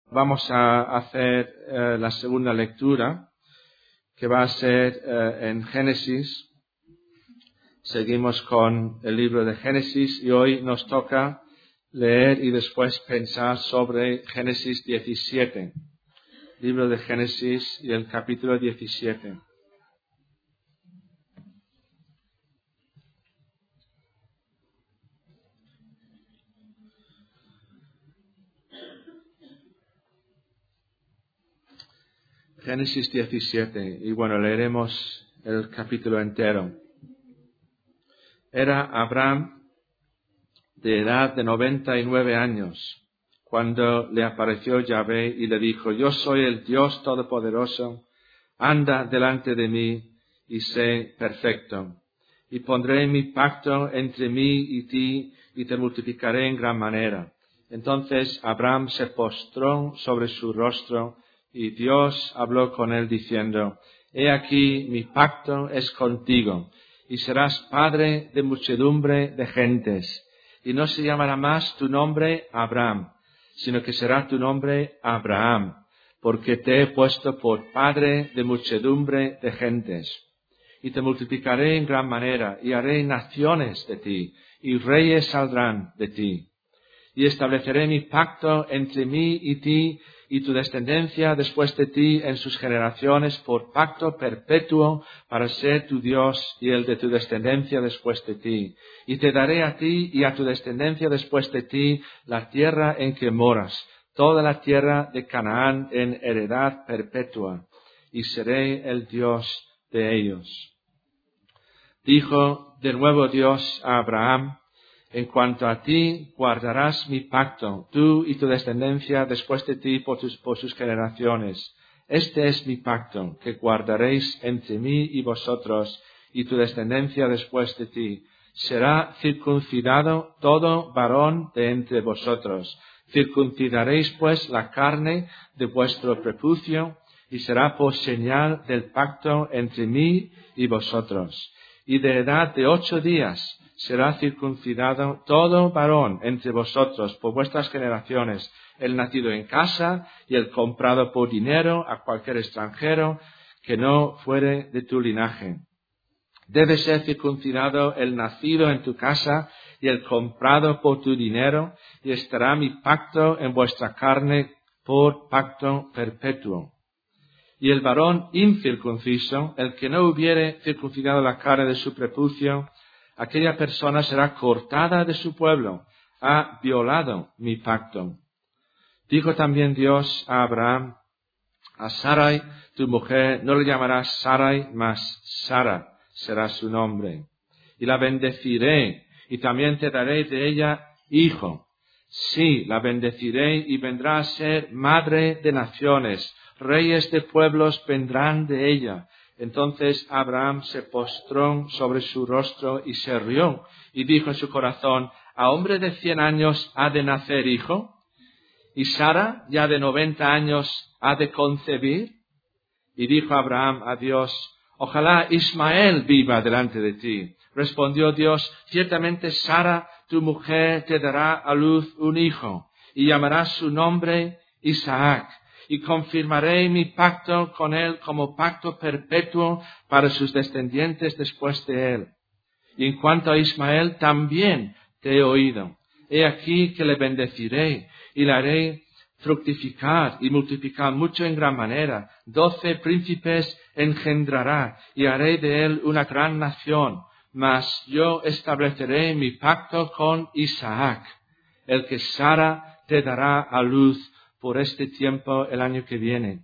Vamos a hacer la segunda lectura, que va a ser en Génesis. Seguimos con el libro de Génesis y hoy nos toca leer y después pensar sobre Génesis 17. Libro de Génesis y el capítulo 17. Génesis 17, y bueno, leeremos el capítulo entero. Era Abraham de edad de 99 años, cuando le apareció Yahvé y le dijo: Yo soy el Dios Todopoderoso, anda delante de mí y sé perfecto. Y pondré mi pacto entre mí y ti, y te multiplicaré en gran manera. Entonces Abraham se postró sobre su rostro, y Dios habló con él diciendo: He aquí, mi pacto es contigo, y serás padre de muchedumbre de gentes. Y no se llamará más tu nombre Abraham, sino que será tu nombre Abraham, porque te he puesto por padre de muchedumbre de gentes. Y te multiplicaré en gran manera, y haré naciones de ti, y reyes saldrán de ti. Y estableceré mi pacto entre mí y ti, y tu descendencia después de ti en sus generaciones, por pacto perpetuo, para ser tu Dios y el de tu descendencia después de ti. Y te daré a ti y a tu descendencia después de ti la tierra en que moras, toda la tierra de Canaán en heredad perpetua, y seré el Dios de ellos. Dijo de nuevo Dios a Abraham: En cuanto a ti, guardarás mi pacto, tú y tu descendencia después de ti por sus generaciones. Este es mi pacto, que guardaréis entre mí y vosotros, y tu descendencia después de ti. Será circuncidado todo varón de entre vosotros. Circuncidaréis pues la carne de vuestro prepucio, y será por señal del pacto entre mí y vosotros. Y de edad de 8 días será circuncidado todo varón entre vosotros por vuestras generaciones, el nacido en casa y el comprado por dinero a cualquier extranjero que no fuere de tu linaje. Debe ser circuncidado el nacido en tu casa y el comprado por tu dinero, y estará mi pacto en vuestra carne por pacto perpetuo. Y el varón incircunciso, el que no hubiere circuncidado la carne de su prepucio, aquella persona será cortada de su pueblo, ha violado mi pacto. Dijo también Dios a Abraham: A Sarai, tu mujer, no le llamarás Sarai, mas Sara será su nombre. Y la bendeciré, y también te daré de ella hijo. Sí, la bendeciré, y vendrá a ser madre de naciones. Reyes de pueblos vendrán de ella. Entonces Abraham se postró sobre su rostro y se rió, y dijo en su corazón: ¿A hombre de 100 años ha de nacer hijo? ¿Y Sara, ya de 90 años, ha de concebir? Y dijo Abraham a Dios: Ojalá Ismael viva delante de ti. Respondió Dios: Ciertamente Sara, tu mujer, te dará a luz un hijo, y llamarás su nombre Isaac. Y confirmaré mi pacto con él como pacto perpetuo para sus descendientes después de él. Y en cuanto a Ismael, también te he oído. He aquí que le bendeciré y le haré fructificar y multiplicar mucho en gran manera. 12 príncipes engendrará y haré de él una gran nación. Mas yo estableceré mi pacto con Isaac, el que Sara te dará a luz por este tiempo el año que viene.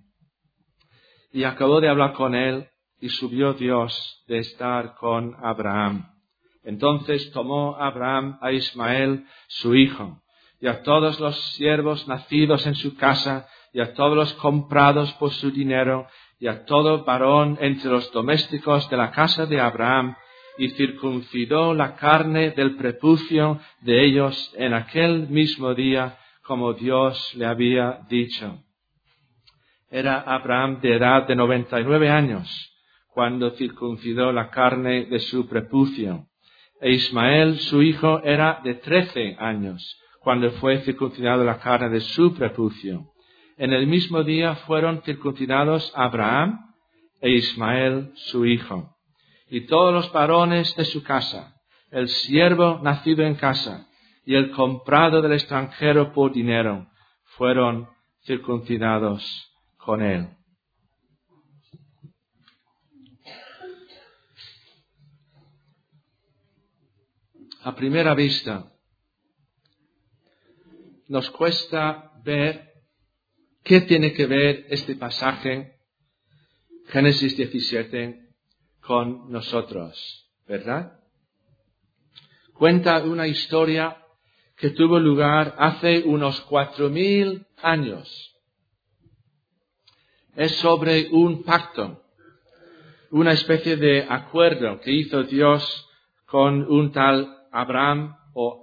Y acabó de hablar con él, y subió Dios de estar con Abraham. Entonces tomó Abraham a Ismael, su hijo, y a todos los siervos nacidos en su casa, y a todos los comprados por su dinero, y a todo varón entre los domésticos de la casa de Abraham, y circuncidó la carne del prepucio de ellos en aquel mismo día, como Dios le había dicho. Era Abraham de edad de 99 años, cuando circuncidó la carne de su prepucio. E Ismael, su hijo, era de 13 años, cuando fue circuncidado la carne de su prepucio. en el mismo día fueron circuncidados Abraham e Ismael su hijo, y todos los varones de su casa, el siervo nacido en casa y el comprado del extranjero por dinero, fueron circuncidados con él. A primera vista, nos cuesta ver qué tiene que ver este pasaje, Génesis 17, con nosotros, ¿verdad? Cuenta una historia que tuvo lugar hace unos 4,000 años. Es sobre un pacto, una especie de acuerdo que hizo Dios con un tal Abraham,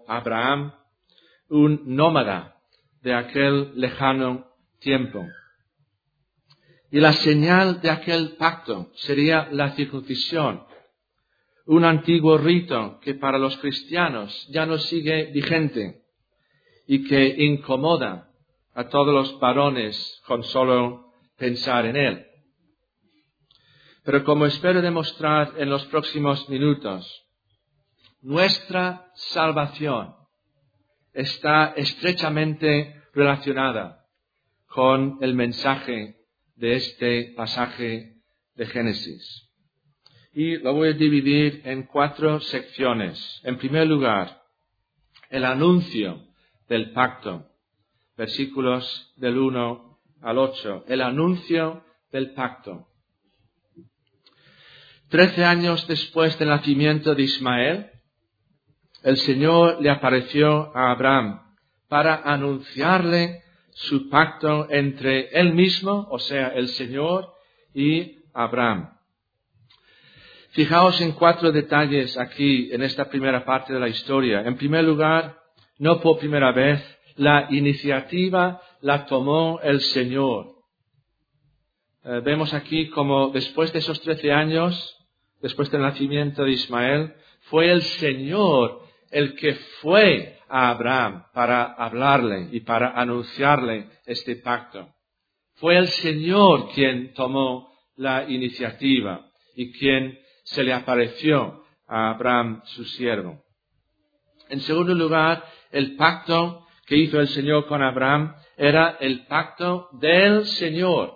un nómada de aquel lejano tiempo. Y la señal de aquel pacto sería la circuncisión, un antiguo rito que para los cristianos ya no sigue vigente y que incomoda a todos los varones con solo pensar en él. Pero como espero demostrar en los próximos minutos, nuestra salvación está estrechamente relacionada con el mensaje de este pasaje de Génesis. Y lo voy a dividir en 4 secciones. En primer lugar, el anuncio del pacto, versículos del 1 al 8. El anuncio del pacto. 13 años después del nacimiento de Ismael, el Señor le apareció a Abraham para anunciarle su pacto entre él mismo, o sea, el Señor, y Abraham. Fijaos en 4 detalles aquí en esta primera parte de la historia. En primer lugar, no por primera vez, la iniciativa la tomó el Señor. Vemos aquí como después de esos 13 años, después del nacimiento de Ismael, fue el Señor el que fue a Abraham para hablarle y para anunciarle este pacto. Fue el Señor quien tomó la iniciativa y quien se le apareció a Abraham, su siervo. En segundo lugar, el pacto que hizo el Señor con Abraham era el pacto del Señor.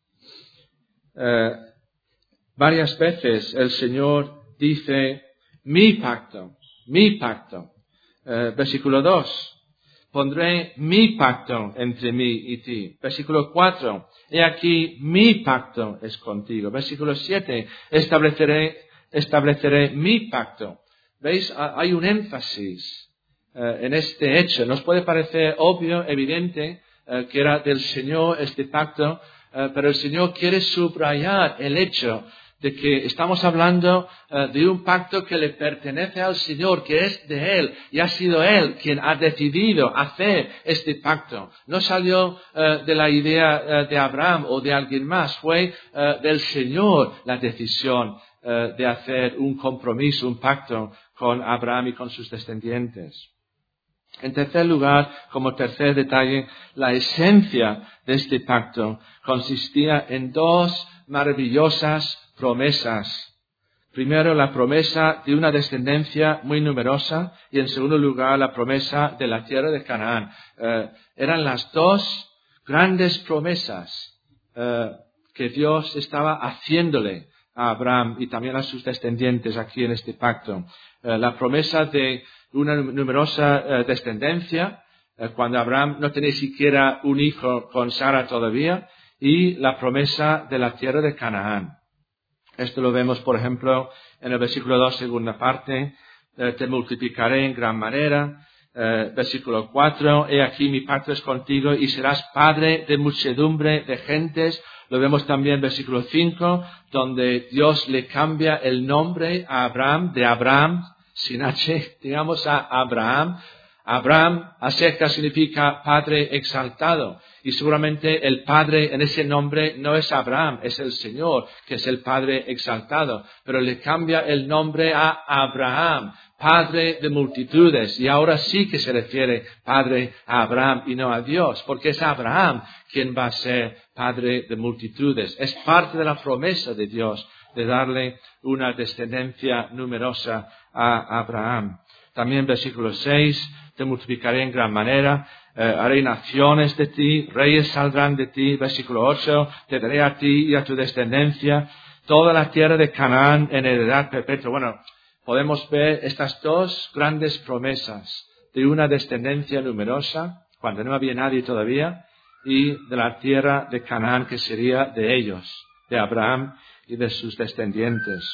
Varias veces el Señor dice, mi pacto. Versículo 2, pondré mi pacto entre mí y ti. Versículo 4, he aquí mi pacto es contigo. Versículo 7, estableceré mi pacto. ¿Veis? Hay un énfasis en este hecho. Nos puede parecer obvio, evidente, que era del Señor este pacto, pero el Señor quiere subrayar el hecho de que estamos hablando de un pacto que le pertenece al Señor, que es de Él, y ha sido Él quien ha decidido hacer este pacto. No salió de la idea de Abraham o de alguien más, fue del Señor la decisión de hacer un compromiso, un pacto con Abraham y con sus descendientes. En tercer lugar, como tercer detalle, la esencia de este pacto consistía en 2 maravillosas promesas. Primero, la promesa de una descendencia muy numerosa y en segundo lugar, la promesa de la tierra de Canaán. Eran las 2 grandes promesas que Dios estaba haciéndole a Abraham y también a sus descendientes aquí en este pacto. La promesa de una numerosa descendencia, cuando Abraham no tenía siquiera un hijo con Sara todavía, y la promesa de la tierra de Canaán. Esto lo vemos, por ejemplo, en el versículo 2, segunda parte, te multiplicaré en gran manera. Versículo 4, he aquí mi pacto es contigo y serás padre de muchedumbre de gentes. Lo vemos también versículo 5, donde Dios le cambia el nombre a Abraham, de Abraham, sin H, digamos a Abraham, Abraham a secas significa Padre exaltado. Y seguramente el Padre en ese nombre no es Abraham, es el Señor, que es el Padre exaltado. Pero le cambia el nombre a Abraham, Padre de multitudes. Y ahora sí que se refiere Padre a Abraham y no a Dios, porque es Abraham quien va a ser Padre de multitudes. Es parte de la promesa de Dios de darle una descendencia numerosa a Abraham. También versículo 6, te multiplicaré en gran manera, haré naciones de ti, reyes saldrán de ti. Versículo 8, te daré a ti y a tu descendencia toda la tierra de Canaán en heredad perpetua. Bueno, podemos ver estas dos grandes promesas de una descendencia numerosa, cuando no había nadie todavía, y de la tierra de Canaán que sería de ellos, de Abraham y de sus descendientes.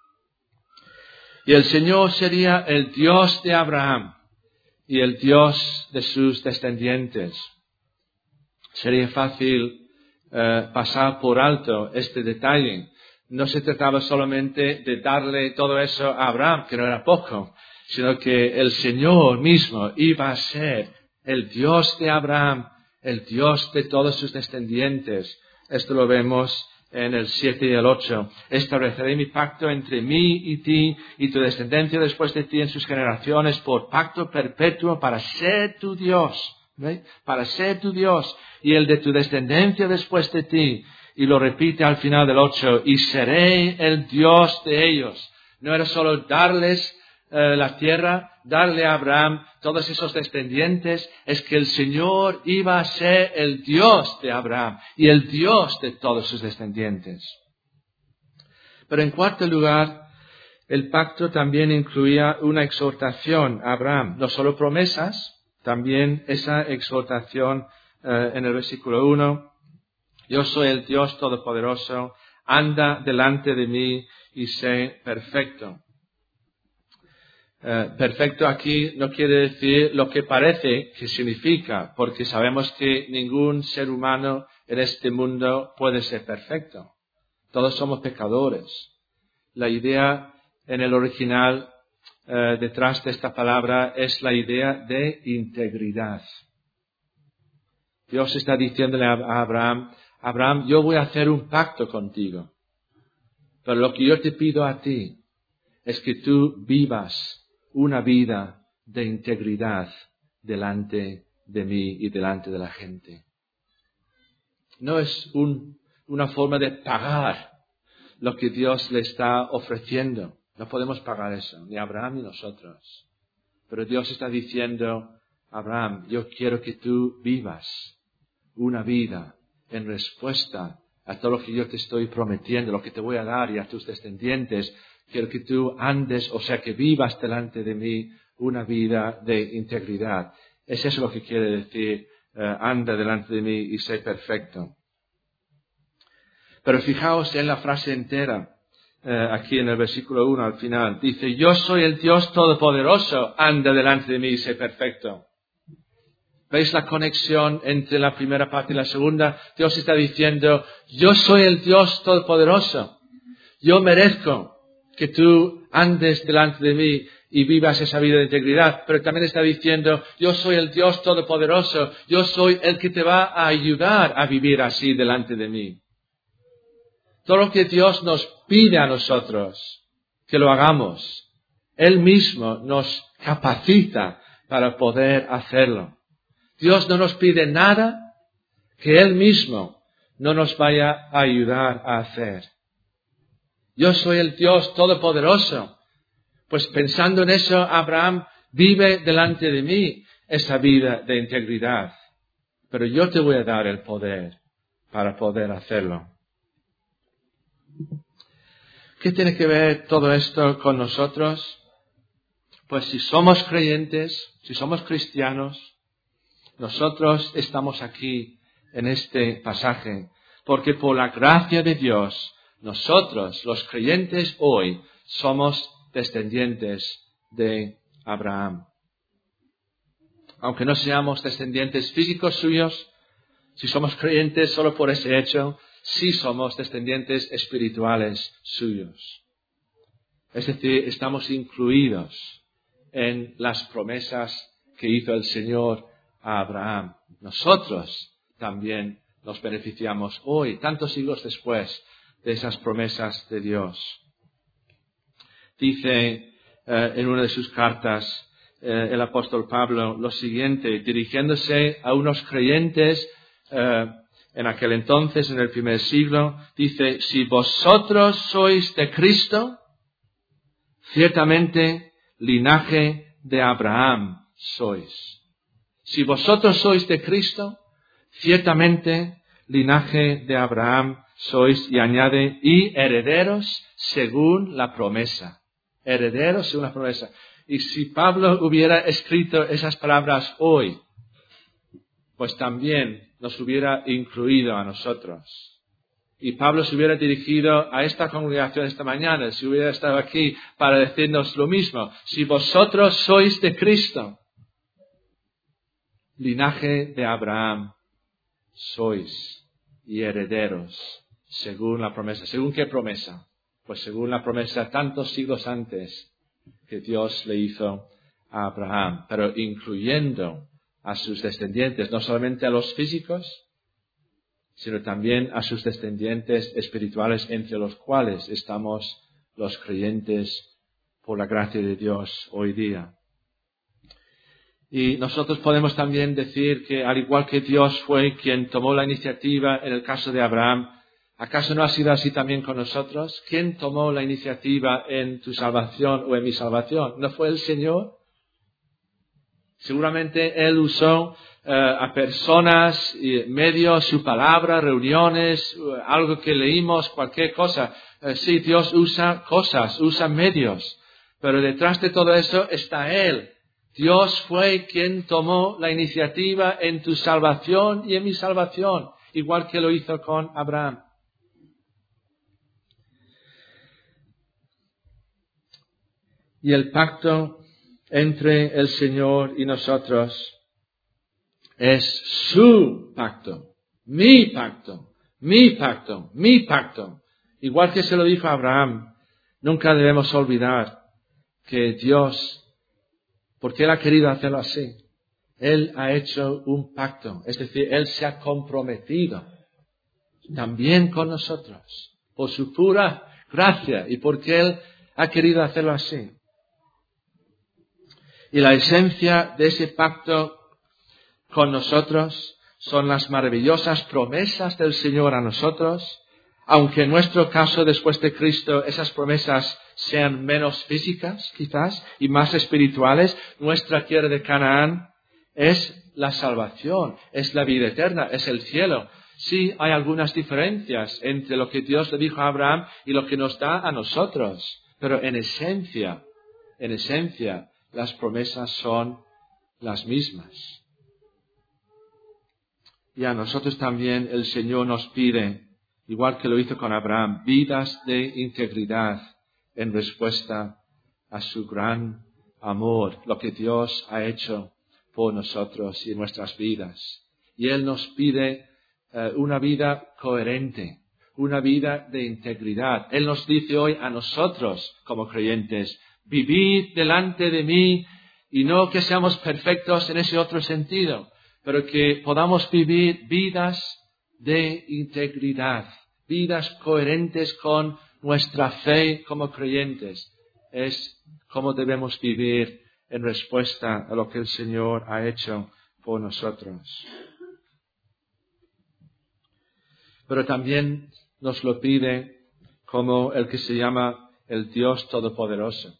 Y el Señor sería el Dios de Abraham y el Dios de sus descendientes. Sería fácil pasar por alto este detalle. No se trataba solamente de darle todo eso a Abraham, que no era poco, sino que el Señor mismo iba a ser el Dios de Abraham, el Dios de todos sus descendientes. Esto lo vemos en el 7 y el 8. Estableceré mi pacto entre mí y ti y tu descendencia después de ti en sus generaciones por pacto perpetuo para ser tu Dios. ¿Ve? Para ser tu Dios y el de tu descendencia después de ti. Y lo repite al final del 8. Y seré el Dios de ellos. No era solo darles la tierra, darle a Abraham todos esos descendientes, es que el Señor iba a ser el Dios de Abraham y el Dios de todos sus descendientes. Pero en cuarto lugar, el pacto también incluía una exhortación a Abraham, no solo promesas, también esa exhortación en el versículo 1. Yo soy el Dios Todopoderoso, anda delante de mí y sé perfecto. Perfecto aquí no quiere decir lo que parece que significa, porque sabemos que ningún ser humano en este mundo puede ser perfecto. Todos somos pecadores. La idea en el original detrás de esta palabra es la idea de integridad. Dios está diciéndole a Abraham, Abraham, yo voy a hacer un pacto contigo, pero lo que yo te pido a ti es que tú vivas una vida de integridad delante de mí y delante de la gente. No es una forma de pagar lo que Dios le está ofreciendo. No podemos pagar eso, ni Abraham ni nosotros. Pero Dios está diciendo, Abraham, yo quiero que tú vivas una vida en respuesta a todo lo que yo te estoy prometiendo, lo que te voy a dar y a tus descendientes. Quiero que tú andes, o sea, que vivas delante de mí una vida de integridad. Es eso lo que quiere decir, anda delante de mí y sé perfecto. Pero fijaos en la frase entera, aquí en el versículo 1 al final. Dice, yo soy el Dios Todopoderoso, anda delante de mí y sé perfecto. ¿Veis la conexión entre la primera parte y la segunda? Dios está diciendo, yo soy el Dios Todopoderoso. Yo merezco que tú andes delante de mí y vivas esa vida de integridad. Pero también está diciendo, yo soy el Dios Todopoderoso. Yo soy el que te va a ayudar a vivir así delante de mí. Todo lo que Dios nos pide a nosotros, que lo hagamos, Él mismo nos capacita para poder hacerlo. Dios no nos pide nada que Él mismo no nos vaya a ayudar a hacer. Yo soy el Dios Todopoderoso. Pues pensando en eso, Abraham vive delante de mí esa vida de integridad. Pero yo te voy a dar el poder para poder hacerlo. ¿Qué tiene que ver todo esto con nosotros? Pues si somos creyentes, si somos cristianos, nosotros estamos aquí en este pasaje, porque por la gracia de Dios, nosotros, los creyentes hoy, somos descendientes de Abraham. Aunque no seamos descendientes físicos suyos, si somos creyentes solo por ese hecho, sí somos descendientes espirituales suyos. Es decir, estamos incluidos en las promesas que hizo el Señor a Abraham. Nosotros también nos beneficiamos hoy, tantos siglos después, de esas promesas de Dios. Dice en una de sus cartas el apóstol Pablo lo siguiente, dirigiéndose a unos creyentes en aquel entonces, en el primer siglo, dice, si vosotros sois de Cristo, ciertamente linaje de Abraham sois. Si vosotros sois de Cristo, ciertamente linaje de Abraham sois, y añade, y herederos según la promesa. Herederos según la promesa. Y si Pablo hubiera escrito esas palabras hoy, pues también nos hubiera incluido a nosotros. Y Pablo se hubiera dirigido a esta congregación esta mañana, si hubiera estado aquí para decirnos lo mismo. Si vosotros sois de Cristo, linaje de Abraham sois y herederos según la promesa. ¿Según qué promesa? Pues según la promesa tantos siglos antes que Dios le hizo a Abraham, pero incluyendo a sus descendientes, no solamente a los físicos, sino también a sus descendientes espirituales, entre los cuales estamos los creyentes por la gracia de Dios hoy día. Y nosotros podemos también decir que al igual que Dios fue quien tomó la iniciativa en el caso de Abraham, ¿acaso no ha sido así también con nosotros? ¿Quién tomó la iniciativa en tu salvación o en mi salvación? ¿No fue el Señor? Seguramente Él usó a personas, medios, su palabra, reuniones, algo que leímos, cualquier cosa. Sí, Dios usa cosas, usa medios, pero detrás de todo eso está Él. Dios fue quien tomó la iniciativa en tu salvación y en mi salvación, igual que lo hizo con Abraham. Y el pacto entre el Señor y nosotros es su pacto, mi pacto, mi pacto, mi pacto. Igual que se lo dijo a Abraham, nunca debemos olvidar que Dios, porque Él ha querido hacerlo así, Él ha hecho un pacto, es decir, Él se ha comprometido también con nosotros, por su pura gracia y porque Él ha querido hacerlo así. Y la esencia de ese pacto con nosotros son las maravillosas promesas del Señor a nosotros, aunque en nuestro caso después de Cristo esas promesas sean menos físicas quizás y más espirituales. Nuestra tierra de Canaán es la salvación, es la vida eterna, es el cielo. Sí, hay algunas diferencias entre lo que Dios le dijo a Abraham y lo que nos da a nosotros, pero en esencia, las promesas son las mismas. Y a nosotros también el Señor nos pide, igual que lo hizo con Abraham, vidas de integridad en respuesta a su gran amor, lo que Dios ha hecho por nosotros y en nuestras vidas. Y Él nos pide una vida coherente, una vida de integridad. Él nos dice hoy a nosotros como creyentes, vivid delante de mí, y no que seamos perfectos en ese otro sentido, pero que podamos vivir vidas de integridad, vidas coherentes con nuestra fe como creyentes. Es como debemos vivir en respuesta a lo que el Señor ha hecho por nosotros. Pero también nos lo pide como el que se llama el Dios Todopoderoso.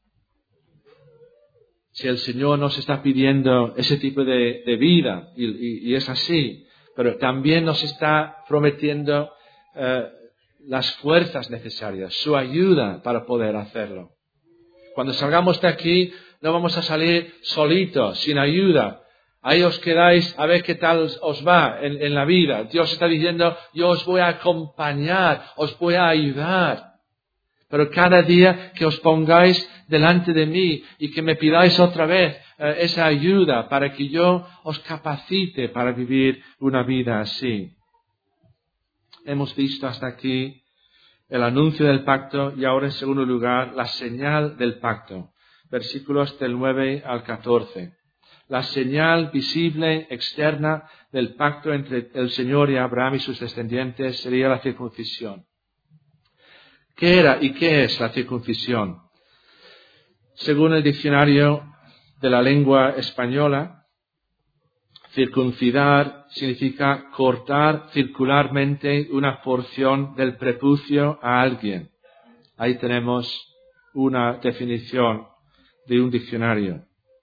Si el Señor nos está pidiendo ese tipo de vida, y es así, pero también nos está prometiendo las fuerzas necesarias, su ayuda para poder hacerlo. Cuando salgamos de aquí, no vamos a salir solitos, sin ayuda. Ahí os quedáis a ver qué tal os va en la vida. Dios está diciendo, yo os voy a acompañar, os voy a ayudar. Pero cada día que os pongáis delante de mí y que me pidáis otra vez esa ayuda para que yo os capacite para vivir una vida así. Hemos visto hasta aquí el anuncio del pacto y ahora en segundo lugar la señal del pacto. Versículos del 9 al 14. la señal visible externa del pacto entre el Señor y Abraham y sus descendientes sería la circuncisión. ¿Qué era y qué es la circuncisión? Según el diccionario de la lengua española, circuncidar significa cortar circularmente una porción del prepucio a alguien. Ahí tenemos una definición de un diccionario.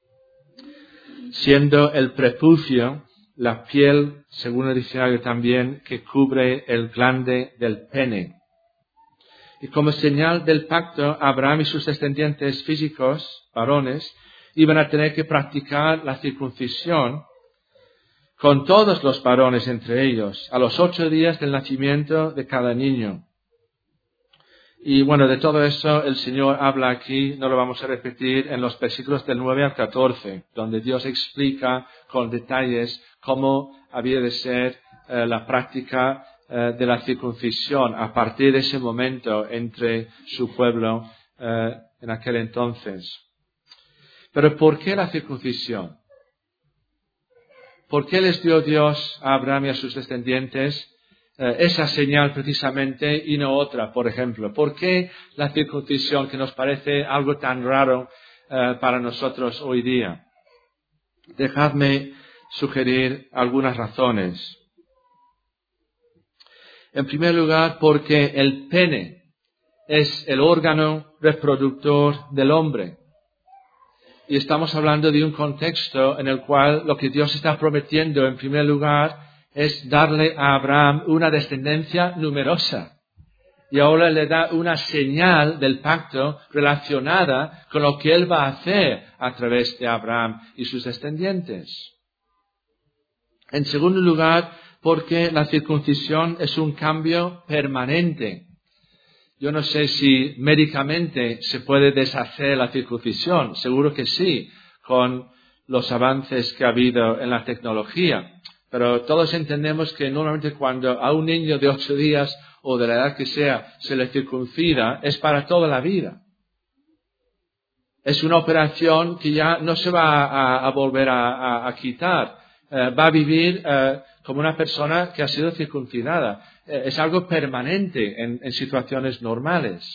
Siendo el prepucio la piel, según el diccionario también, que cubre el glande del pene. Y como señal del pacto, Abraham y sus descendientes físicos, varones, iban a tener que practicar la circuncisión con todos los varones entre ellos, a los 8 días del nacimiento de cada niño. Y bueno, de todo eso el Señor habla aquí, no lo vamos a repetir, en los versículos del 9 al 14, donde Dios explica con detalles cómo había de ser la práctica de la circuncisión a partir de ese momento entre su pueblo en aquel entonces. Pero ¿por qué la circuncisión? ¿Por qué les dio Dios a Abraham y a sus descendientes esa señal precisamente y no otra, por ejemplo? ¿Por qué la circuncisión, que nos parece algo tan raro para nosotros hoy día? Dejadme sugerir algunas razones. En primer lugar, porque el pene es el órgano reproductor del hombre. Y estamos hablando de un contexto en el cual lo que Dios está prometiendo, en primer lugar, es darle a Abraham una descendencia numerosa. Y ahora le da una señal del pacto relacionada con lo que él va a hacer a través de Abraham y sus descendientes. En segundo lugar, porque la circuncisión es un cambio permanente. Yo no sé si médicamente se puede deshacer la circuncisión, seguro que sí, con los avances que ha habido en la tecnología. Pero todos entendemos que normalmente cuando a un niño de 8 días o de la edad que sea se le circuncida, es para toda la vida. Es una operación que ya no se va a volver a quitar. Va a vivir como una persona que ha sido circuncidada. Es algo permanente en situaciones normales.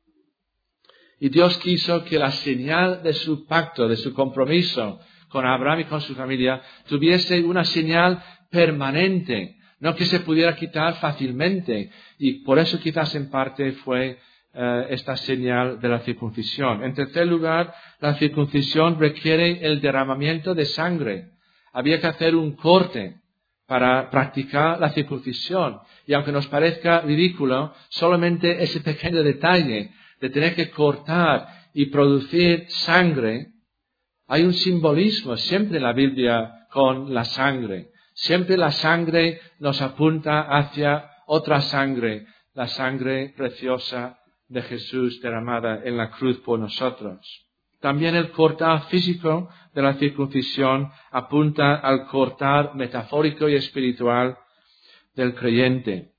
Y Dios quiso que la señal de su pacto, de su compromiso con Abraham y con su familia, tuviese una señal permanente, no que se pudiera quitar fácilmente. Y por eso quizás en parte fue esta señal de la circuncisión. En tercer lugar, la circuncisión requiere el derramamiento de sangre. Había que hacer un corte para practicar la circuncisión. Y aunque nos parezca ridículo, solamente ese pequeño detalle de tener que cortar y producir sangre, hay un simbolismo siempre en la Biblia con la sangre. Siempre la sangre nos apunta hacia otra sangre, la sangre preciosa de Jesús derramada en la cruz por nosotros. También el cortar físico de la circuncisión apunta al cortar metafórico y espiritual del creyente.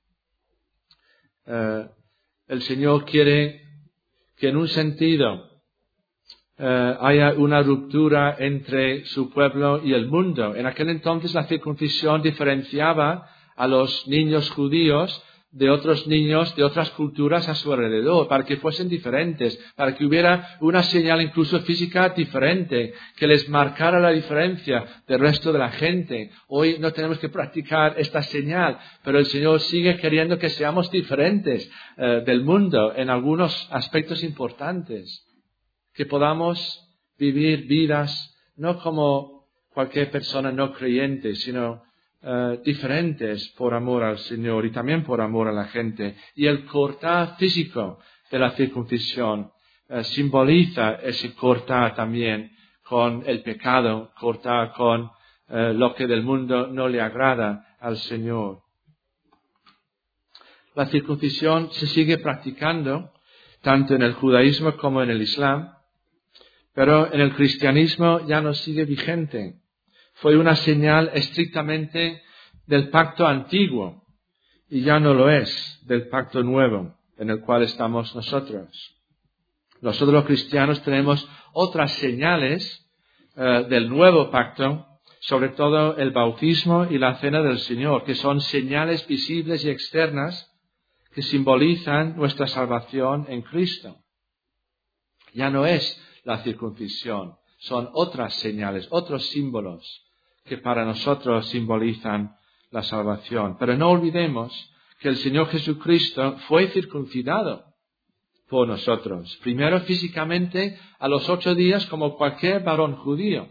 El Señor quiere que en un sentido haya una ruptura entre su pueblo y el mundo. En aquel entonces la circuncisión diferenciaba a los niños judíos de otros niños de otras culturas a su alrededor, para que fuesen diferentes, para que hubiera una señal incluso física diferente, que les marcara la diferencia del resto de la gente. Hoy no tenemos que practicar esta señal, pero el Señor sigue queriendo que seamos diferentes del mundo en algunos aspectos importantes, que podamos vivir vidas no como cualquier persona no creyente, sino diferentes por amor al Señor y también por amor a la gente. Y el cortar físico de la circuncisión simboliza ese cortar también con el pecado, cortar con lo que del mundo no le agrada al Señor. La circuncisión se sigue practicando tanto en el judaísmo como en el islam, pero en el cristianismo ya no sigue vigente. Fue una señal estrictamente del pacto antiguo y ya no lo es del pacto nuevo en el cual estamos nosotros. Nosotros los cristianos tenemos otras señales del nuevo pacto, sobre todo el bautismo y la cena del Señor, que son señales visibles y externas que simbolizan nuestra salvación en Cristo. Ya no es la circuncisión, son otras señales, otros símbolos que para nosotros simbolizan la salvación. Pero no olvidemos que el Señor Jesucristo fue circuncidado por nosotros. Primero físicamente a los 8 días como cualquier varón judío.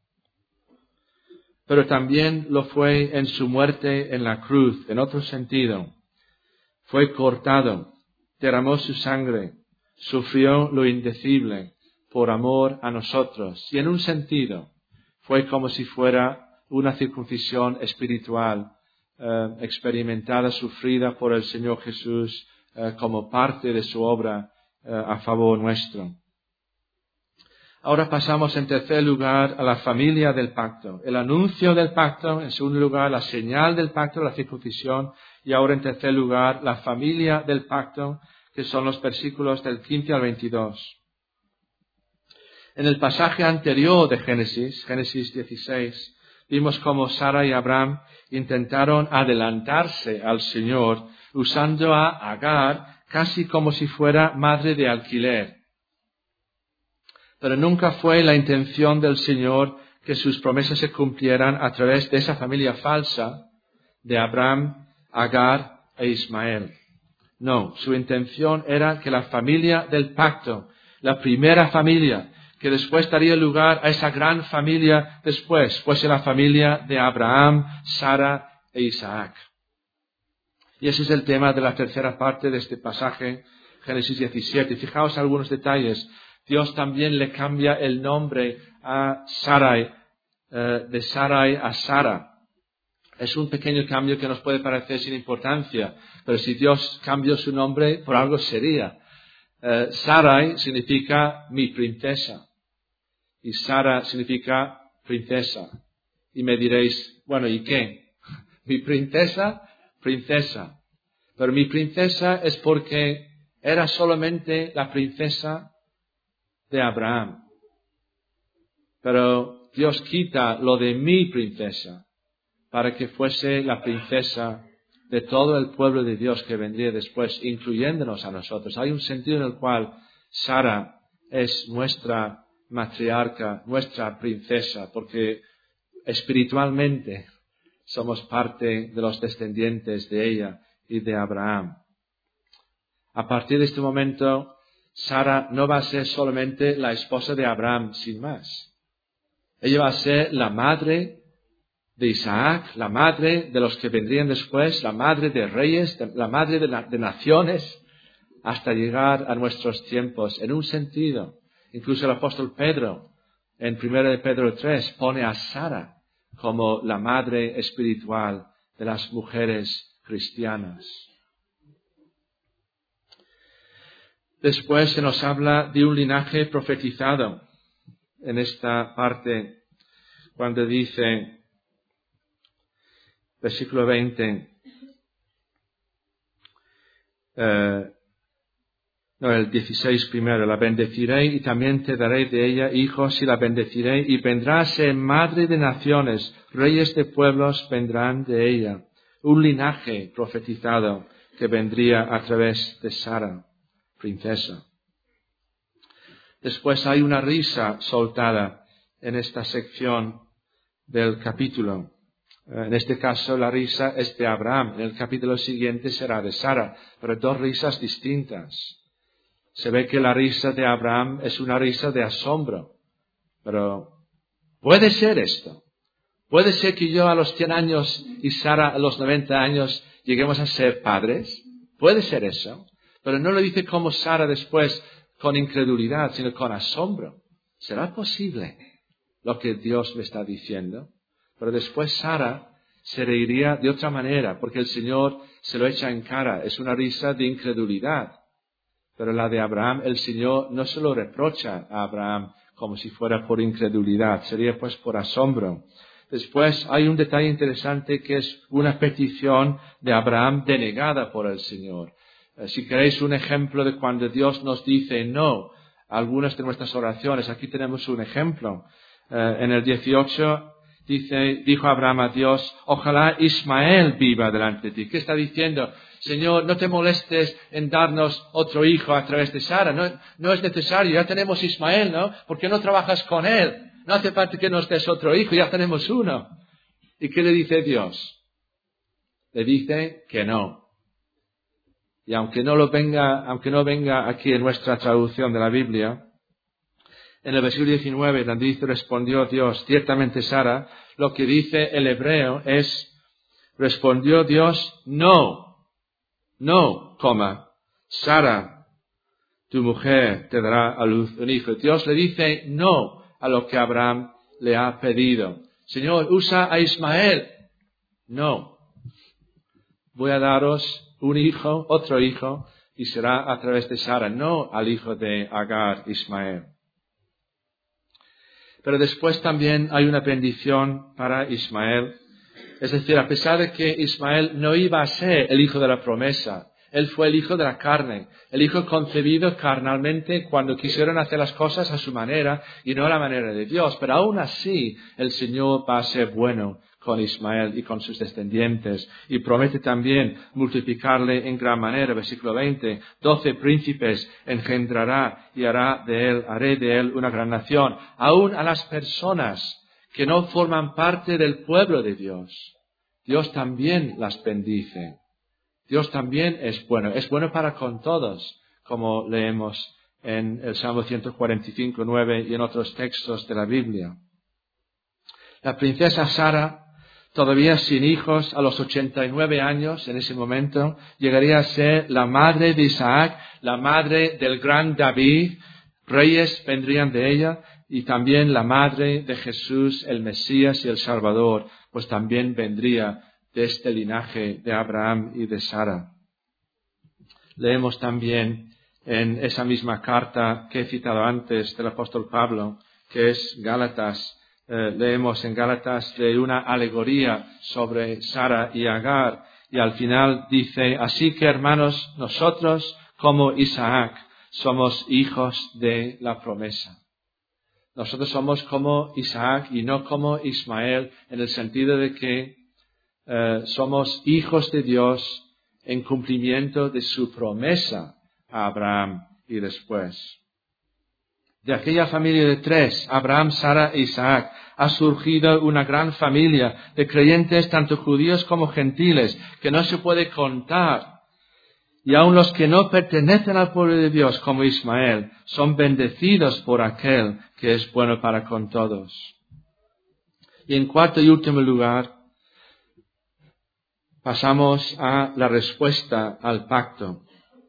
Pero también lo fue en su muerte en la cruz, en otro sentido. Fue cortado, derramó su sangre, sufrió lo indecible por amor a nosotros. Y en un sentido fue como si fuera una circuncisión espiritual experimentada, sufrida por el Señor Jesús como parte de su obra a favor nuestro. Ahora pasamos en tercer lugar a la familia del pacto. El anuncio del pacto, en segundo lugar la señal del pacto, la circuncisión, y ahora en tercer lugar la familia del pacto, que son los versículos del 15 al 22. En el pasaje anterior de Génesis 16, vimos cómo Sara y Abraham intentaron adelantarse al Señor usando a Agar casi como si fuera madre de alquiler. Pero nunca fue la intención del Señor que sus promesas se cumplieran a través de esa familia falsa de Abraham, Agar e Ismael. No, su intención era que la familia del pacto, la primera familia, que después daría lugar a esa gran familia después, fuese la familia de Abraham, Sara e Isaac. Y ese es el tema de la tercera parte de este pasaje, Génesis 17. Fijaos algunos detalles. Dios también le cambia el nombre a Sarai, de Sarai a Sara. Es un pequeño cambio que nos puede parecer sin importancia, pero si Dios cambió su nombre, por algo sería. Sarai significa mi princesa y Sara significa princesa. Y me diréis, bueno, ¿y qué? Mi princesa, princesa. Pero mi princesa es porque era solamente la princesa de Abraham. Pero Dios quita lo de mi princesa para que fuese la princesa de todo el pueblo de Dios que vendría después, incluyéndonos a nosotros. Hay un sentido en el cual Sara es nuestra matriarca, nuestra princesa, porque espiritualmente somos parte de los descendientes de ella y de Abraham. A partir de este momento, Sara no va a ser solamente la esposa de Abraham, sin más. Ella va a ser la madre de Isaac, la madre de los que vendrían después, la madre de reyes, la madre de naciones, hasta llegar a nuestros tiempos. En un sentido, incluso el apóstol Pedro, en 1 de Pedro 3, pone a Sara como la madre espiritual de las mujeres cristianas. Después se nos habla de un linaje profetizado en esta parte, cuando dice, versículo 20, el 16 primero, la bendeciré y también te daré de ella hijos y la bendeciré y vendrá a ser madre de naciones, reyes de pueblos vendrán de ella. Un linaje profetizado que vendría a través de Sara, princesa. Después hay una risa soltada en esta sección del capítulo. En este caso la risa es de Abraham. En el capítulo siguiente será de Sara, pero dos risas distintas. Se ve que la risa de Abraham es una risa de asombro. Pero puede ser esto. Puede ser que yo a los 100 años y Sara a los 90 años lleguemos a ser padres. Puede ser eso. Pero no lo dice como Sara después con incredulidad, sino con asombro. ¿Será posible lo que Dios me está diciendo? Pero después Sara se reiría de otra manera, porque el Señor se lo echa en cara. Es una risa de incredulidad. Pero la de Abraham, el Señor no se lo reprocha a Abraham como si fuera por incredulidad. Sería pues por asombro. Después hay un detalle interesante que es una petición de Abraham denegada por el Señor. Si queréis un ejemplo de cuando Dios nos dice no a algunas de nuestras oraciones, aquí tenemos un ejemplo. En el 18 dijo Abraham a Dios, ojalá Ismael viva delante de ti. ¿Qué está diciendo? Señor, no te molestes en darnos otro hijo a través de Sara. No es necesario, ya tenemos Ismael, ¿no? ¿Por qué no trabajas con él? No hace falta que nos des otro hijo, ya tenemos uno. ¿Y qué le dice Dios? Le dice que no. Y aunque no venga aquí en nuestra traducción de la Biblia, en el versículo 19, donde dice, respondió Dios, ciertamente Sara, lo que dice el hebreo es, respondió Dios, no, Sara, tu mujer, te dará a luz un hijo. Dios le dice no a lo que Abraham le ha pedido. Señor, usa a Ismael. No. Voy a daros un hijo, otro hijo, y será a través de Sara, no al hijo de Agar, Ismael. Pero después también hay una bendición para Ismael. Es decir, a pesar de que Ismael no iba a ser el hijo de la promesa, él fue el hijo de la carne, el hijo concebido carnalmente cuando quisieron hacer las cosas a su manera y no a la manera de Dios. Pero aún así, el Señor va a ser bueno con Ismael y con sus descendientes. Y promete también multiplicarle en gran manera. Versículo 20, 12 príncipes engendrará y haré de él una gran nación. Aún a las personas que no forman parte del pueblo de Dios, Dios también las bendice. Dios también es bueno para con todos, como leemos en el Salmo 145, 9 y en otros textos de la Biblia. La princesa Sara, todavía sin hijos, a los 89 años en ese momento, llegaría a ser la madre de Isaac, la madre del gran David, reyes vendrían de ella, y también la madre de Jesús, el Mesías y el Salvador, pues también vendría de este linaje de Abraham y de Sara. Leemos también en esa misma carta que he citado antes del apóstol Pablo, que es Gálatas, leemos en Gálatas de una alegoría sobre Sara y Agar, y al final dice, así que hermanos, nosotros como Isaac somos hijos de la promesa. Nosotros somos como Isaac y no como Ismael, en el sentido de que somos hijos de Dios en cumplimiento de su promesa a Abraham y después. De aquella familia de tres, Abraham, Sara e Isaac, ha surgido una gran familia de creyentes, tanto judíos como gentiles, que no se puede contar. Y aun los que no pertenecen al pueblo de Dios, como Ismael, son bendecidos por aquel que es bueno para con todos. Y en cuarto y último lugar, pasamos a la respuesta al pacto.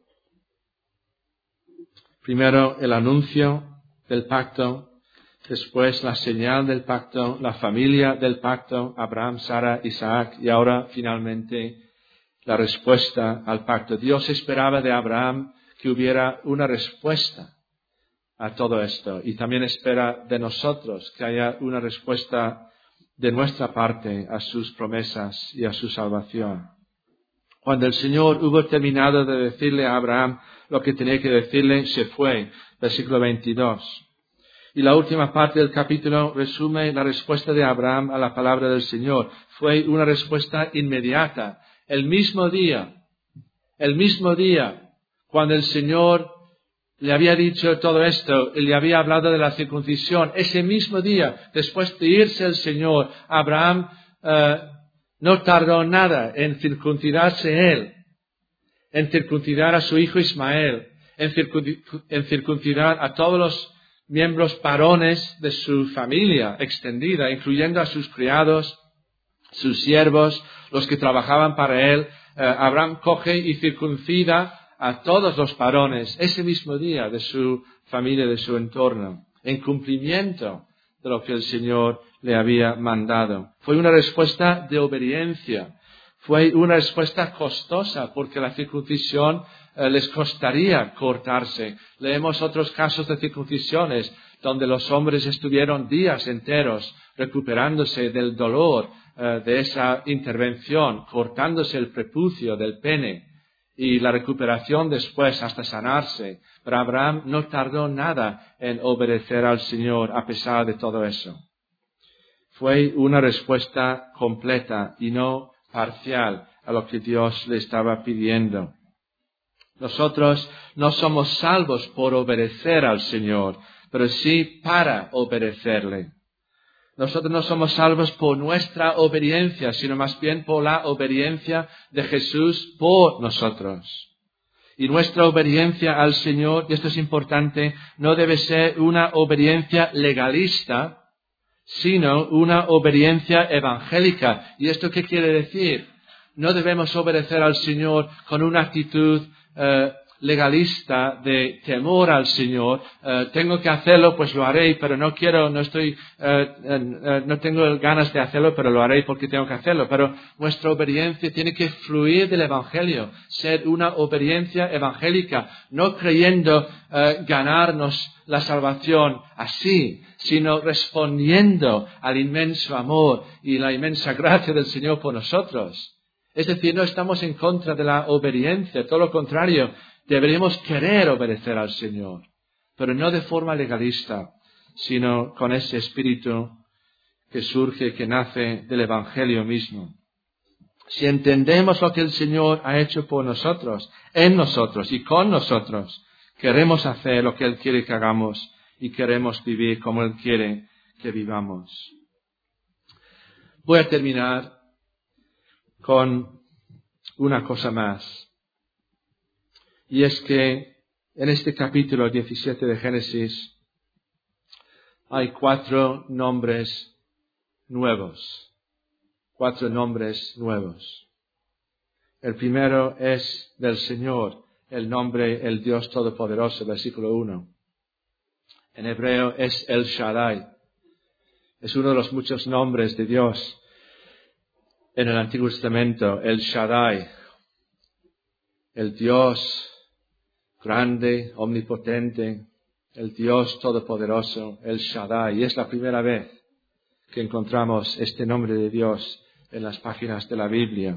Primero el anuncio del pacto, después la señal del pacto, la familia del pacto, Abraham, Sara, Isaac, y ahora finalmente la respuesta al pacto. Dios esperaba de Abraham que hubiera una respuesta a todo esto, y también espera de nosotros que haya una respuesta de nuestra parte a sus promesas y a su salvación. Cuando el Señor hubo terminado de decirle a Abraham lo que tenía que decirle, se fue. Versículo 22. Y la última parte del capítulo resume la respuesta de Abraham a la palabra del Señor. Fue una respuesta inmediata. El mismo día, cuando el Señor le había dicho todo esto, y le había hablado de la circuncisión, ese mismo día, después de irse el Señor, Abraham no tardó nada en circuncidarse él, en circuncidar a su hijo Ismael, en circuncidar a todos los miembros varones de su familia extendida, incluyendo a sus criados, sus siervos, los que trabajaban para él. Abraham coge y circuncida a todos los varones ese mismo día de su familia, de su entorno, en cumplimiento de lo que el Señor le había mandado. Fue una respuesta de obediencia. Fue una respuesta costosa, porque la circuncisión les costaría cortarse. Leemos otros casos de circuncisiones donde los hombres estuvieron días enteros recuperándose del dolor de esa intervención, cortándose el prepucio del pene y la recuperación después hasta sanarse. Pero Abraham no tardó nada en obedecer al Señor a pesar de todo eso. fue una respuesta completa y no parcial a lo que Dios le estaba pidiendo. Nosotros no somos salvos por obedecer al Señor, pero sí para obedecerle. Nosotros no somos salvos por nuestra obediencia, sino más bien por la obediencia de Jesús por nosotros. Y nuestra obediencia al Señor, y esto es importante, no debe ser una obediencia legalista, sino una obediencia evangélica. ¿Y esto qué quiere decir? No debemos obedecer al Señor con una actitud legalista de temor al Señor. Tengo que hacerlo, pues lo haré, pero no tengo ganas de hacerlo, pero lo haré porque tengo que hacerlo. Pero nuestra obediencia tiene que fluir del Evangelio, ser una obediencia evangélica, no creyendo ganarnos la salvación así, sino respondiendo al inmenso amor y la inmensa gracia del Señor por nosotros. Es decir, no estamos en contra de la obediencia, todo lo contrario, deberíamos querer obedecer al Señor, pero no de forma legalista, sino con ese espíritu que surge, que nace del Evangelio mismo. Si entendemos lo que el Señor ha hecho por nosotros, en nosotros y con nosotros, queremos hacer lo que Él quiere que hagamos y queremos vivir como Él quiere que vivamos. Voy a terminar con una cosa más. Y es que en este capítulo 17 de Génesis hay 4 nombres nuevos. 4 nombres nuevos. El primero es del Señor, el nombre, el Dios Todopoderoso, versículo 1. En hebreo es El Shaddai. Es uno de los muchos nombres de Dios en el Antiguo Testamento, El Shaddai, el Dios grande, omnipotente, el Dios todopoderoso, El Shaddai. Y es la primera vez que encontramos este nombre de Dios en las páginas de la Biblia.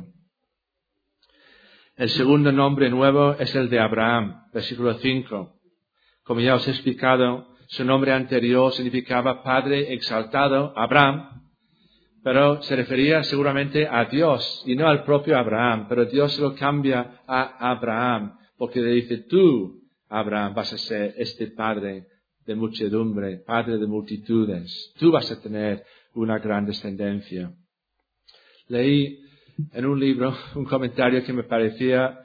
El segundo nombre nuevo es el de Abraham, versículo 5. Como ya os he explicado, su nombre anterior significaba Padre exaltado, Abraham, pero se refería seguramente a Dios y no al propio Abraham. Pero Dios se lo cambia a Abraham, porque le dice, tú, Abraham, vas a ser este padre de muchedumbre, padre de multitudes. Tú vas a tener una gran descendencia. Leí en un libro un comentario que me parecía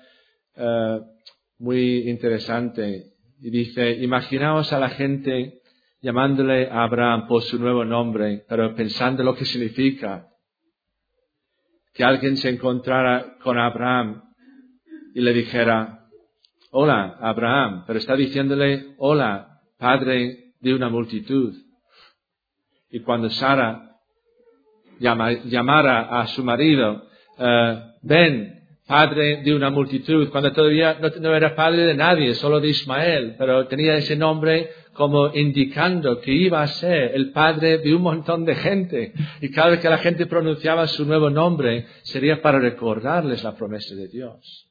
muy interesante. Y dice, imaginaos a la gente llamándole a Abraham por su nuevo nombre, pero pensando lo que significa. Que alguien se encontrara con Abraham y le dijera, hola, Abraham, pero está diciéndole, hola, padre de una multitud. Y cuando Sara llamara a su marido, ven, padre de una multitud, cuando todavía no era padre de nadie, solo de Ismael, pero tenía ese nombre como indicando que iba a ser el padre de un montón de gente. Y cada vez que la gente pronunciaba su nuevo nombre, sería para recordarles la promesa de Dios.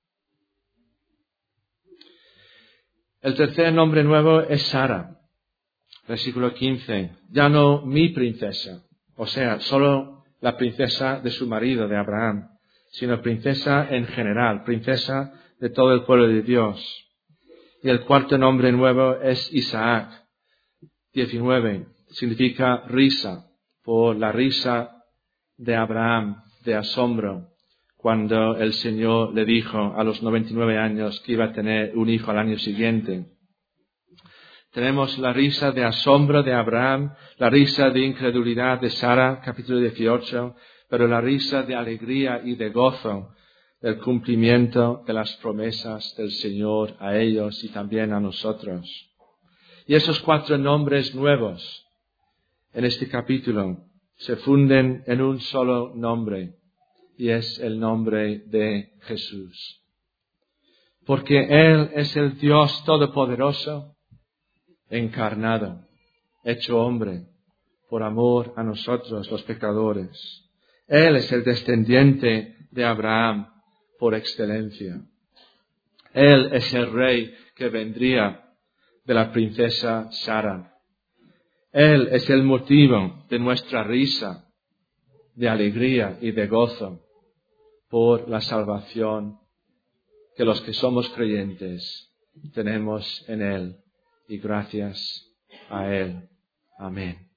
El tercer nombre nuevo es Sara. Versículo 15. Ya no mi princesa, o sea, solo la princesa de su marido, de Abraham, sino princesa en general, princesa de todo el pueblo de Dios. Y el cuarto nombre nuevo es Isaac. 19. Significa risa, por la risa de Abraham, de asombro, cuando el Señor le dijo a los 99 años que iba a tener un hijo al año siguiente. Tenemos la risa de asombro de Abraham, la risa de incredulidad de Sara, capítulo 18, pero la risa de alegría y de gozo del cumplimiento de las promesas del Señor a ellos y también a nosotros. Y esos 4 nombres nuevos en este capítulo se funden en un solo nombre, y es el nombre de Jesús. Porque Él es el Dios Todopoderoso, encarnado, hecho hombre, por amor a nosotros los pecadores. Él es el descendiente de Abraham por excelencia. Él es el rey que vendría de la princesa Sara. Él es el motivo de nuestra risa, de alegría y de gozo por la salvación que los que somos creyentes tenemos en Él. Y gracias a Él. Amén.